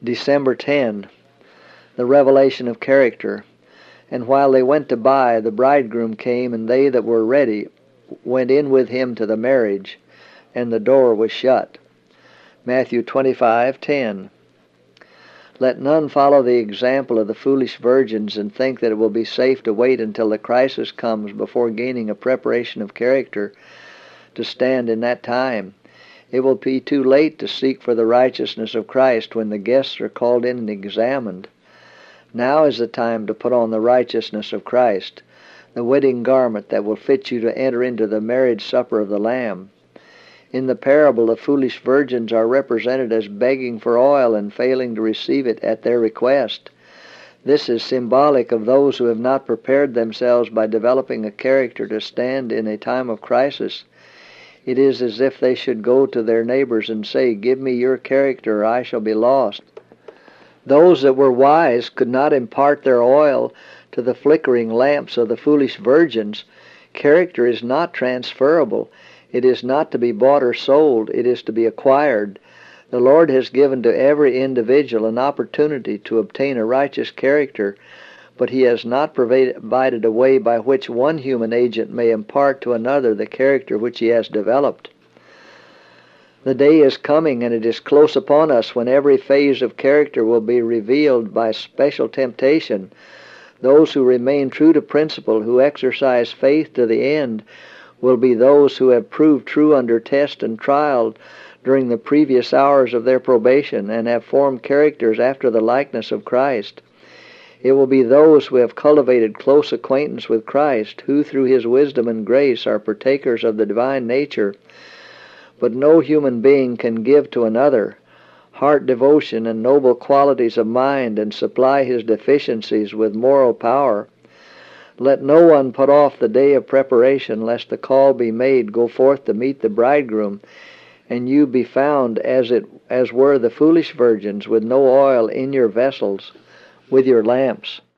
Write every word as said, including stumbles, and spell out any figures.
December tenth, the revelation of character. And while they went to buy, the bridegroom came, and they that were ready went in with him to the marriage, and the door was shut. Matthew twenty-five ten. Let none follow the example of the foolish virgins and think that it will be safe to wait until the crisis comes before gaining a preparation of character to stand in that time. It will be too late to seek for the righteousness of Christ when the guests are called in and examined. Now is the time to put on the righteousness of Christ, the wedding garment that will fit you to enter into the marriage supper of the Lamb. In the parable, the foolish virgins are represented as begging for oil and failing to receive it at their request. This is symbolic of those who have not prepared themselves by developing a character to stand in a time of crisis. It is as if they should go to their neighbors and say, "Give me your character, or I shall be lost." Those that were wise could not impart their oil to the flickering lamps of the foolish virgins. Character is not transferable. It is not to be bought or sold. It is to be acquired. The Lord has given to every individual an opportunity to obtain a righteous character, but He has not provided a way by which one human agent may impart to another the character which he has developed. The day is coming, and it is close upon us, when every phase of character will be revealed by special temptation. Those who remain true to principle, who exercise faith to the end, will be those who have proved true under test and trial during the previous hours of their probation, and have formed characters after the likeness of Christ. It will be those who have cultivated close acquaintance with Christ, who through His wisdom and grace are partakers of the divine nature. But no human being can give to another heart devotion and noble qualities of mind and supply his deficiencies with moral power. Let no one put off the day of preparation, lest the call be made, "Go forth to meet the bridegroom," and you be found as it as were the foolish virgins, with no oil in your vessels, with your lamps.